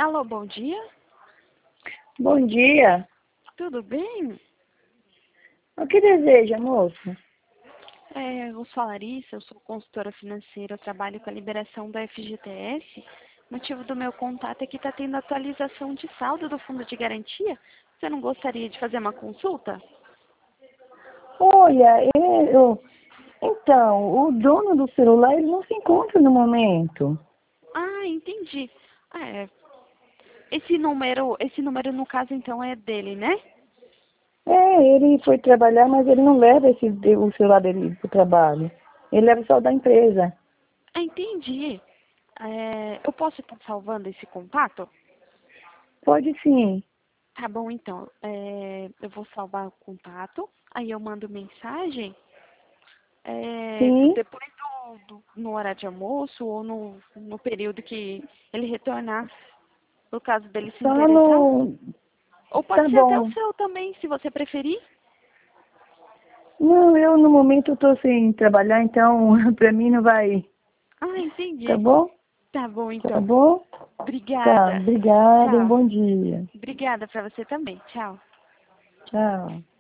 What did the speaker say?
Alô, bom dia. Bom dia. Tudo bem? O que deseja, moço? Eu sou a Larissa, eu sou consultora financeira, eu trabalho com a liberação da FGTS. O motivo do meu contato é que está tendo atualização de saldo do fundo de garantia. Você não gostaria de fazer uma consulta? Olha, então, o dono do celular ele não se encontra no momento. Ah, entendi. É, esse número no caso então é dele, né? Ele foi trabalhar, mas ele não leva o celular dele para o trabalho. Ele leva só o da empresa. Ah, entendi. Eu posso estar salvando esse contato? Pode sim. Tá bom, então. Eu vou salvar o contato, aí eu mando mensagem. Sim, Depois no horário de almoço ou no período que ele retornar, no caso dele se só interessar. no... Ou pode Tá ser até o bom. seu também, se você preferir. Não, eu no momento estou sem trabalhar, então para mim não vai. Ah, Tá entendi. bom? Tá bom, Tá então. bom? Tá, Obrigada. obrigada e um Tchau. bom dia. Obrigada para você também. Tchau. Tchau.